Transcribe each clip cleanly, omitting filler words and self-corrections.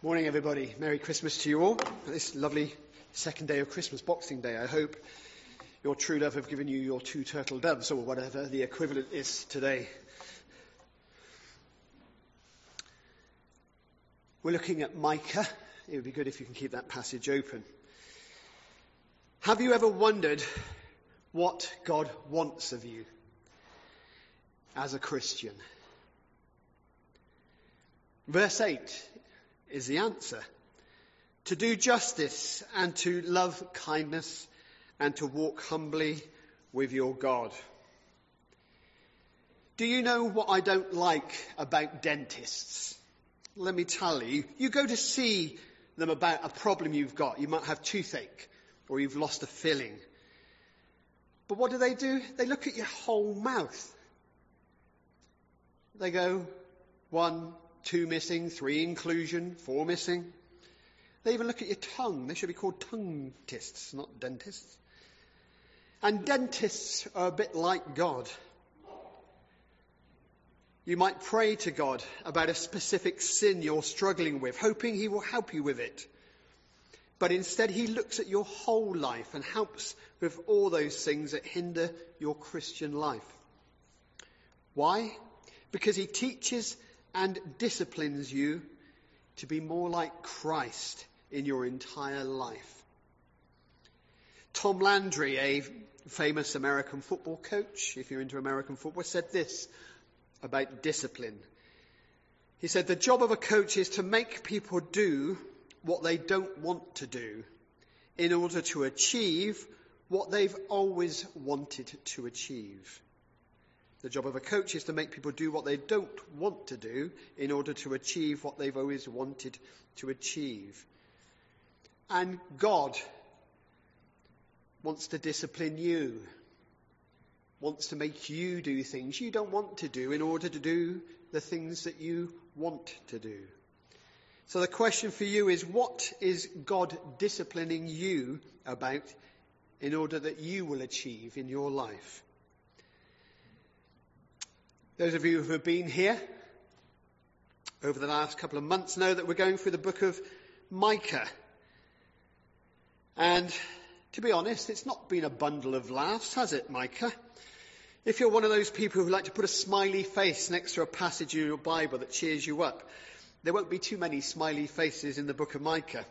Morning, everybody. Merry Christmas to you all. This lovely second day of Christmas, Boxing Day. I hope your true love have given you your 2 turtle doves, or whatever the equivalent is today. We're looking at Micah. It would be good if you can keep that passage open. Have you ever wondered what God wants of you as a Christian? Verse 8 is the answer. To do justice and to love kindness and to walk humbly with your God. Do you know what I don't like about dentists? Let me tell you. You go to see them about a problem you've got. You might have toothache or you've lost a filling. But what do? They look at your whole mouth. They go 1, 2 missing, 3 inclusion, 4 missing. They even look at your tongue. They should be called tongue-tists, not dentists. And dentists are a bit like God. You might pray to God about a specific sin you're struggling with, hoping he will help you with it. But instead he looks at your whole life and helps with all those things that hinder your Christian life. Why? Because he teaches and disciplines you to be more like Christ in your entire life. Tom Landry, a famous American football coach, if you're into American football, said this about discipline. He said, the job of a coach is to make people do what they don't want to do in order to achieve what they've always wanted to achieve. The job of a coach is to make people do what they don't want to do in order to achieve what they've always wanted to achieve. And God wants to discipline you, wants to make you do things you don't want to do in order to do the things that you want to do. So the question for you is, what is God disciplining you about in order that you will achieve in your life? Those of you who have been here over the last couple of months know that we're going through the book of Micah. And to be honest, it's not been a bundle of laughs, has it, Micah? If you're one of those people who like to put a smiley face next to a passage in your Bible that cheers you up, there won't be too many smiley faces in the book of Micah.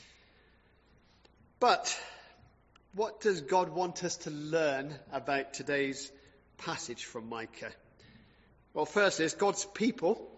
But what does God want us to learn about today's passage from Micah? Well, first is God's people.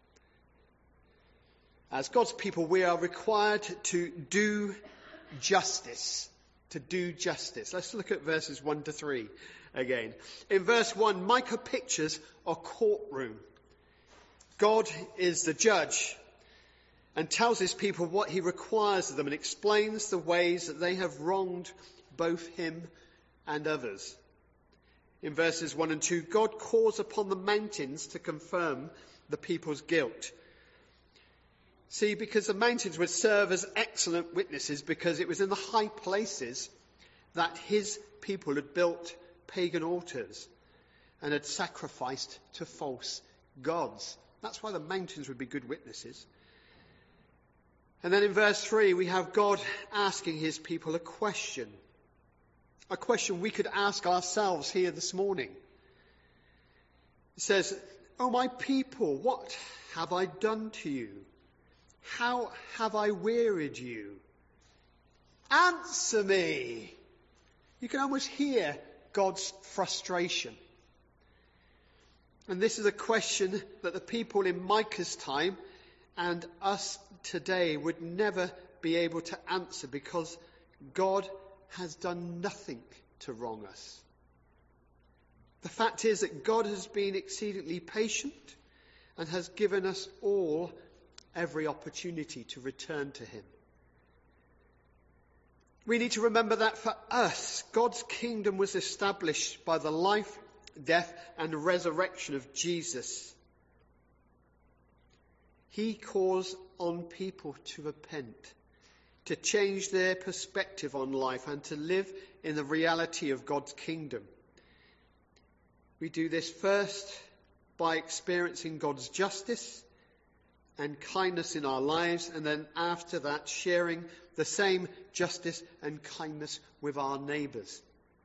As God's people, we are required to do justice. To do justice. Let's look at verses 1 to 3 again. In verse 1, Micah pictures a courtroom. God is the judge and tells his people what he requires of them and explains the ways that they have wronged both him and others. In verses 1 and 2, God calls upon the mountains to confirm the people's guilt. See, because the mountains would serve as excellent witnesses, because it was in the high places that his people had built pagan altars and had sacrificed to false gods. That's why the mountains would be good witnesses. And then in verse 3, we have God asking his people a question. A question we could ask ourselves here this morning. It says, "Oh, my people, what have I done to you? How have I wearied you? Answer me." You can almost hear God's frustration. And this is a question that the people in Micah's time and us today would never be able to answer, because God has done nothing to wrong us. The fact is that God has been exceedingly patient and has given us all every opportunity to return to him. We need to remember that for us, God's kingdom was established by the life, death, and resurrection of Jesus. He calls on people to repent, to change their perspective on life, and to live in the reality of God's kingdom. We do this first by experiencing God's justice and kindness in our lives, and then after that, sharing the same justice and kindness with our neighbours.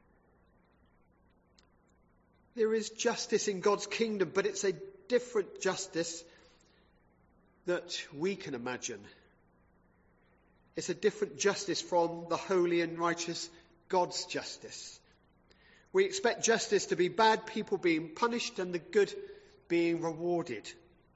There is justice in God's kingdom, but it's a different justice that we can imagine. It's a different justice from the holy and righteous God's justice. We expect justice to be bad people being punished and the good being rewarded.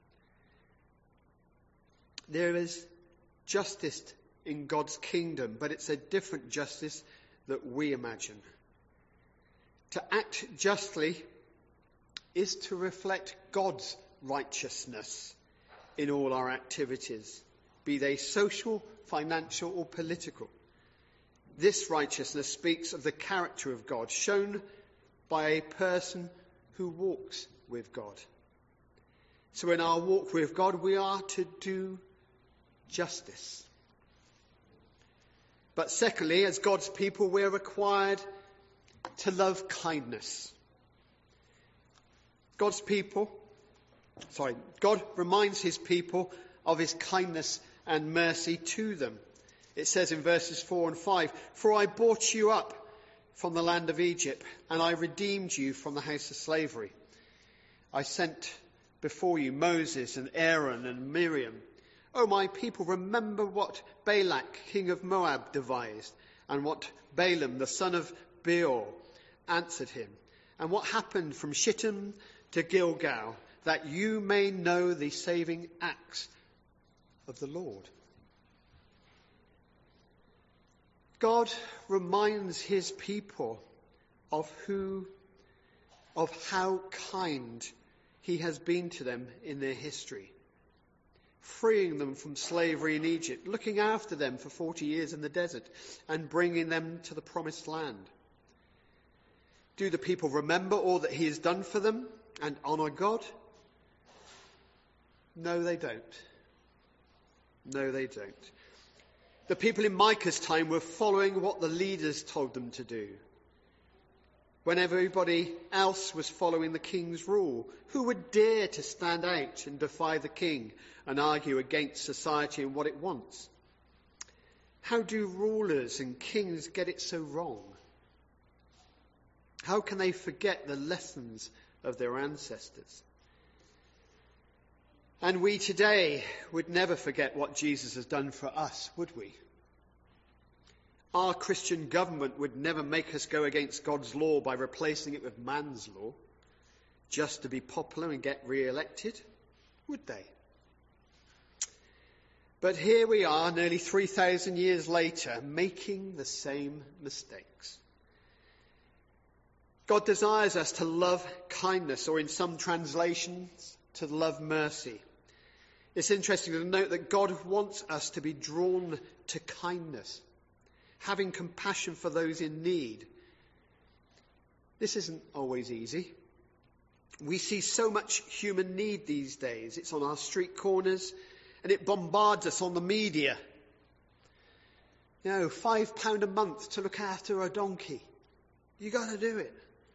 There is justice in God's kingdom, but it's a different justice that we imagine. To act justly is to reflect God's righteousness in all our activities, be they social, financial, or political. This righteousness speaks of the character of God, shown by a person who walks with God. So in our walk with God, we are to do justice. But secondly, as God's people, we are required to love kindness. God reminds his people of his kindness and mercy to them. It says in verses 4 and 5, "For I brought you up from the land of Egypt, and I redeemed you from the house of slavery. I sent before you Moses and Aaron and Miriam. O my people, remember what Balak, king of Moab, devised, and what Balaam, the son of Beor, answered him, and what happened from Shittim to Gilgal, that you may know the saving acts of the Lord." God reminds his people of how kind he has been to them in their history, freeing them from slavery in Egypt, looking after them for 40 years in the desert, and bringing them to the promised land. Do the people remember all that he has done for them and honour God? No, they don't. No, they don't. The people in Micah's time were following what the leaders told them to do. When everybody else was following the king's rule, who would dare to stand out and defy the king and argue against society and what it wants? How do rulers and kings get it so wrong? How can they forget the lessons of their ancestors? And we today would never forget what Jesus has done for us, would we? Our Christian government would never make us go against God's law by replacing it with man's law, just to be popular and get re-elected, would they? But here we are, nearly 3,000 years later, making the same mistakes. God desires us to love kindness, or in some translations, to love mercy. It's interesting to note that God wants us to be drawn to kindness, having compassion for those in need. This isn't always easy. We see so much human need these days. It's on our street corners, and it bombards us on the media. £5 a month to look after a donkey. You got to do it.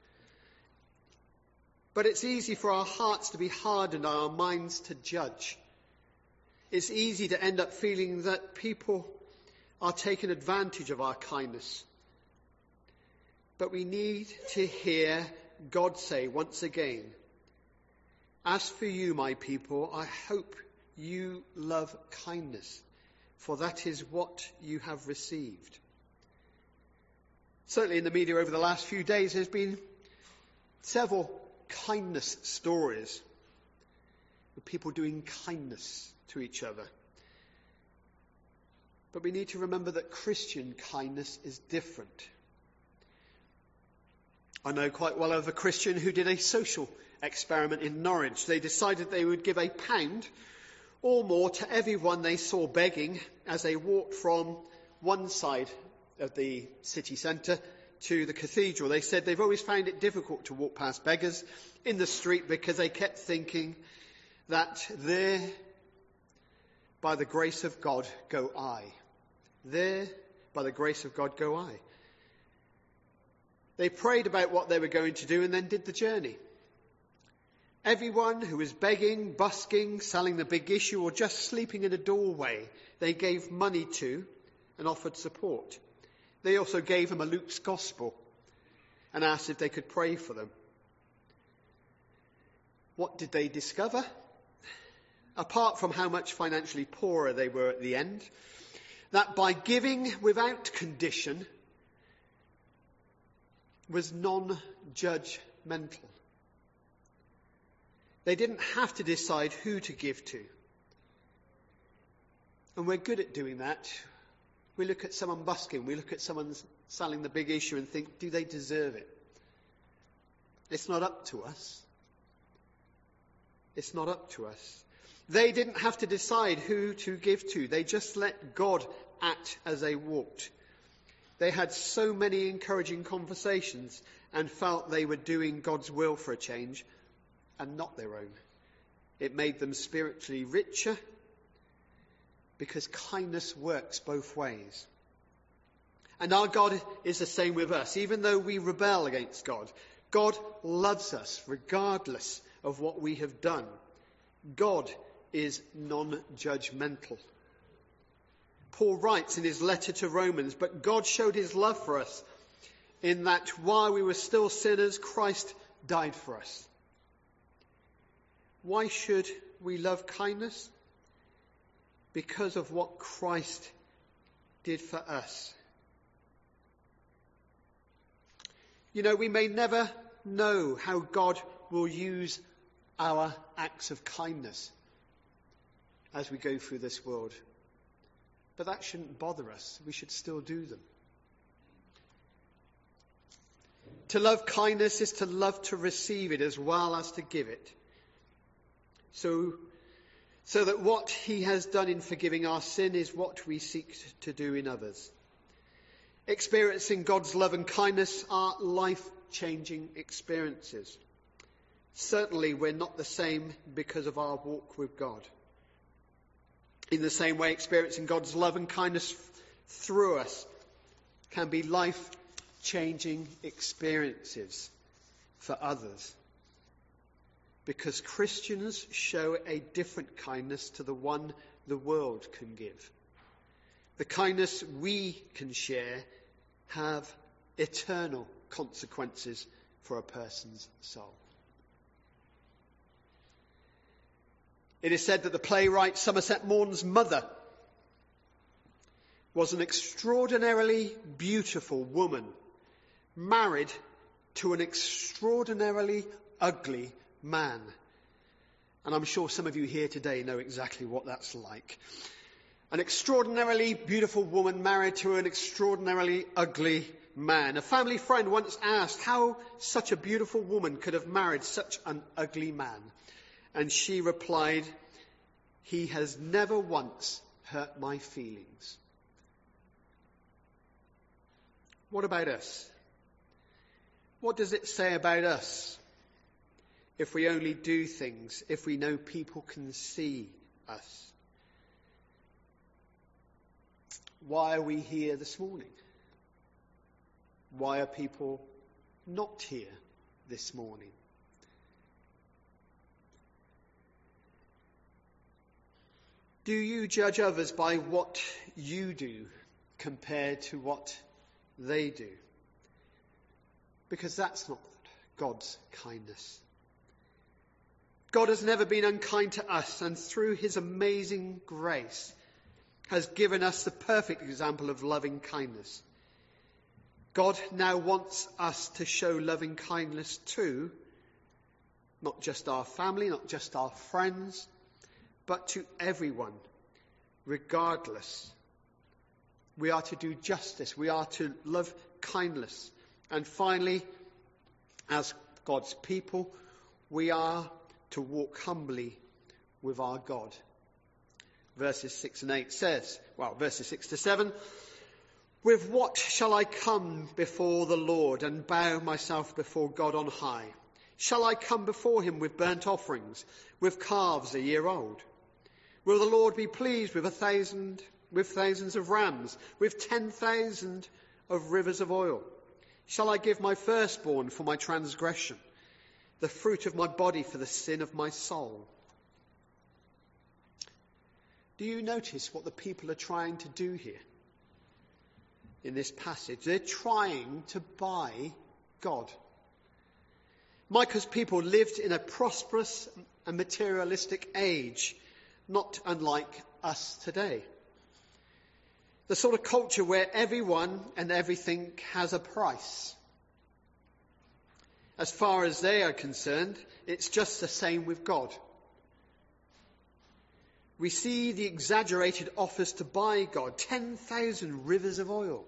But it's easy for our hearts to be hardened and our minds to judge. It's easy to end up feeling that people are taking advantage of our kindness. But we need to hear God say once again, "As for you, my people, I hope you love kindness, for that is what you have received." Certainly in the media over the last few days, there's been several kindness stories with people doing kindness to each other. But we need to remember that Christian kindness is different. I know quite well of a Christian who did a social experiment in Norwich. They decided they would give £1 or more to everyone they saw begging as they walked from one side of the city centre to the cathedral. They said they've always found it difficult to walk past beggars in the street because they kept thinking that there, by the grace of God, go I. There, by the grace of God, go I. They prayed about what they were going to do and then did the journey. Everyone who was begging, busking, selling the big issue, or just sleeping in a doorway, they gave money to and offered support. They also gave him a Luke's Gospel and asked if they could pray for them. What did they discover? Apart from how much financially poorer they were at the end, that by giving without condition was non-judgmental. They didn't have to decide who to give to. And we're good at doing that. We look at someone busking, we look at someone selling the big issue and think, do they deserve it? It's not up to us. It's not up to us. They didn't have to decide who to give to. They just let God act as they walked. They had so many encouraging conversations and felt they were doing God's will for a change and not their own. It made them spiritually richer because kindness works both ways. And our God is the same with us. Even though we rebel against God, God loves us regardless of what we have done. God is non-judgmental. Paul writes in his letter to Romans, but God showed his love for us in that while we were still sinners, Christ died for us. Why should we love kindness? Because of what Christ did for us. You know, we may never know how God will use our acts of kindness as we go through this world. But that shouldn't bother us. We should still do them. To love kindness is to love to receive it as well as to give it. So that what he has done in forgiving our sin is what we seek to do in others. Experiencing God's love and kindness are life-changing experiences. Certainly we're not the same because of our walk with God. In the same way, experiencing God's love and kindness through us can be life-changing experiences for others. Because Christians show a different kindness to the one the world can give. The kindness we can share have eternal consequences for a person's soul. It is said that the playwright Somerset Maugham's mother was an extraordinarily beautiful woman, married to an extraordinarily ugly man. And I'm sure some of you here today know exactly what that's like. An extraordinarily beautiful woman married to an extraordinarily ugly man. A family friend once asked how such a beautiful woman could have married such an ugly man. And she replied, "He has never once hurt my feelings." What about us? What does it say about us if we only do things, if we know people can see us? Why are we here this morning? Why are people not here this morning? Do you judge others by what you do compared to what they do? Because that's not God's kindness. God has never been unkind to us, and through his amazing grace has given us the perfect example of loving kindness. God now wants us to show loving kindness to not just our family, not just our friends, but to everyone, regardless. We are to do justice. We are to love kindness. And finally, as God's people, we are to walk humbly with our God. Verses 6 and 8 says, verses 6 to 7, "With what shall I come before the Lord and bow myself before God on high? Shall I come before him with burnt offerings, with calves a year old? Will the Lord be pleased with thousands of rams, with 10,000 of rivers of oil? Shall I give my firstborn for my transgression, the fruit of my body for the sin of my soul. Do you notice what the people are trying to do here in this passage? They're trying to buy God. Micah's people lived in a prosperous and materialistic age, not unlike us today. The sort of culture where everyone and everything has a price. As far as they are concerned, it's just the same with God. We see the exaggerated offers to buy God, 10,000 rivers of oil.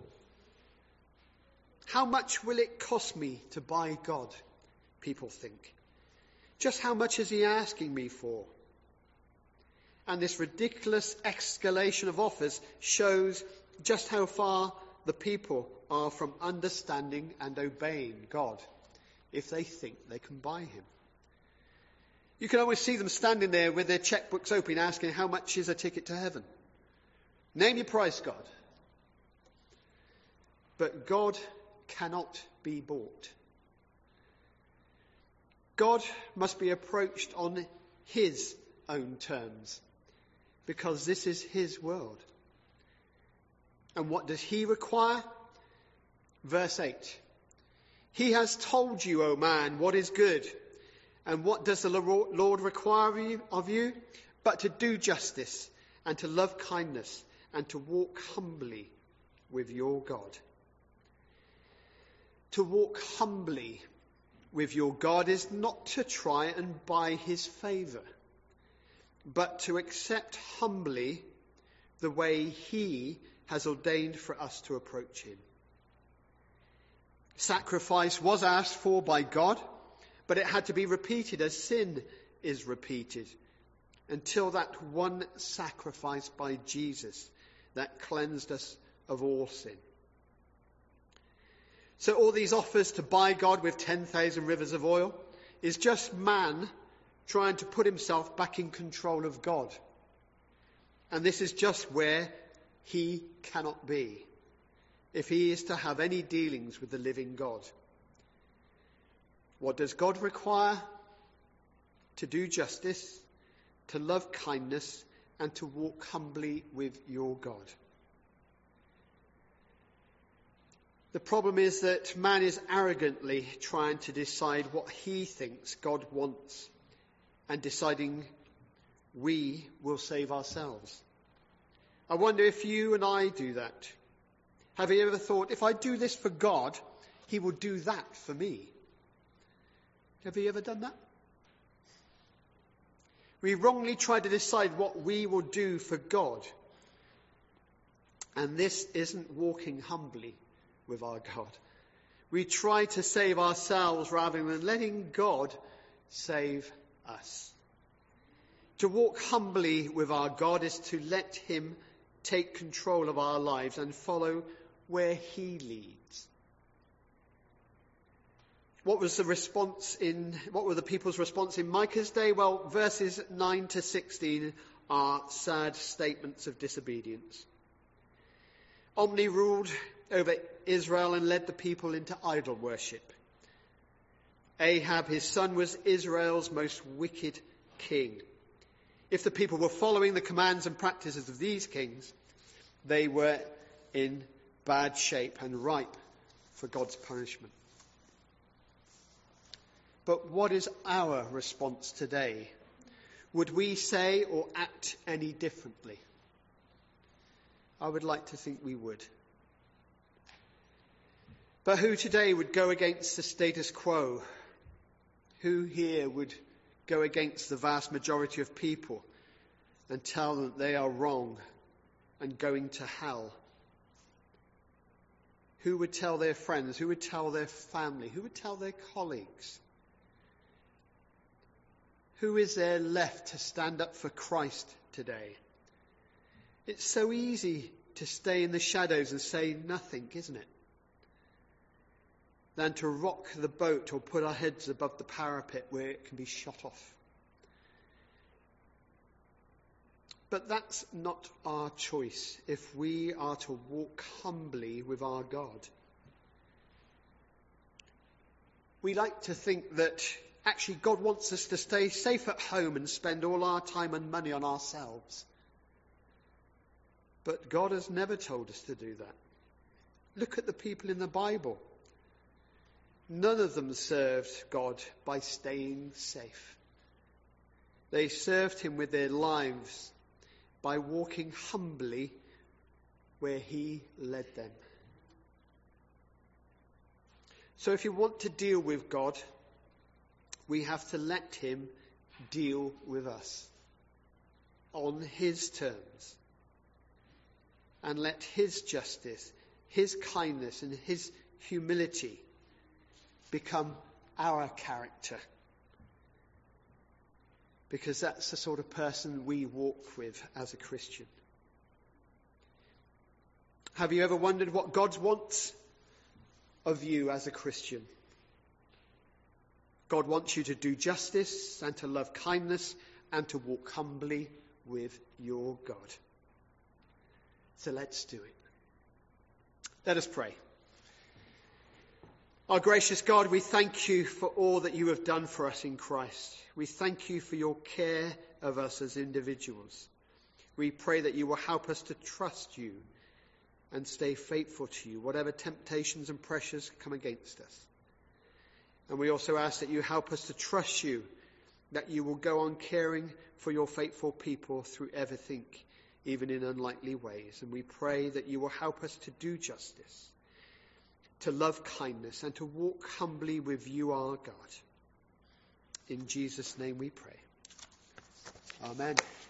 How much will it cost me to buy God? People think. Just how much is he asking me for? And this ridiculous escalation of offers shows just how far the people are from understanding and obeying God if they think they can buy him. You can always see them standing there with their checkbooks open asking, how much is a ticket to heaven? Name your price, God. But God cannot be bought. God must be approached on his own terms, because this is his world. And what does he require? Verse 8. He has told you, O man, what is good. And what does the Lord require of you? But to do justice, and to love kindness, and to walk humbly with your God. To walk humbly with your God is not to try and buy his favour, but to accept humbly the way he has ordained for us to approach him. Sacrifice was asked for by God, but it had to be repeated as sin is repeated, until that one sacrifice by Jesus that cleansed us of all sin. So all these offers to buy God with 10,000 rivers of oil is just man trying to put himself back in control of God. And this is just where he cannot be, if he is to have any dealings with the living God. What does God require? To do justice, to love kindness, and to walk humbly with your God. The problem is that man is arrogantly trying to decide what he thinks God wants, and deciding we will save ourselves. I wonder if you and I do that. Have you ever thought, if I do this for God, he will do that for me? Have you ever done that? We wrongly try to decide what we will do for God. And this isn't walking humbly with our God. We try to save ourselves rather than letting God save us. To walk humbly with our God is to let him take control of our lives and follow where he leads. What were the people's response in Micah's day? Well, verses 9 to 16 are sad statements of disobedience. Omri ruled over Israel and led the people into idol worship. Ahab, his son, was Israel's most wicked king. If the people were following the commands and practices of these kings, they were in bad shape and ripe for God's punishment. But what is our response today? Would we say or act any differently? I would like to think we would. But who today would go against the status quo? Who here would go against the vast majority of people and tell them that they are wrong and going to hell? Who would tell their friends? Who would tell their family? Who would tell their colleagues? Who is there left to stand up for Christ today? It's so easy to stay in the shadows and say nothing, isn't it? Than to rock the boat or put our heads above the parapet where it can be shot off. But that's not our choice if we are to walk humbly with our God. We like to think that Actually, God wants us to stay safe at home and spend all our time and money on ourselves. But God has never told us to do that. Look at the people in the Bible. None of them served God by staying safe. They served him with their lives by walking humbly where he led them. So if you want to deal with God, we have to let him deal with us on his terms. And let his justice, his kindness and his humility become our character. Because that's the sort of person we walk with as a Christian. Have you ever wondered what God wants of you as a Christian? God wants you to do justice and to love kindness and to walk humbly with your God. So let's do it. Let us pray. Our gracious God, we thank you for all that you have done for us in Christ. We thank you for your care of us as individuals. We pray that you will help us to trust you and stay faithful to you, whatever temptations and pressures come against us. And we also ask that you help us to trust you, that you will go on caring for your faithful people through everything, even in unlikely ways. And we pray that you will help us to do justice, to love kindness, and to walk humbly with you, our God. In Jesus' name we pray. Amen.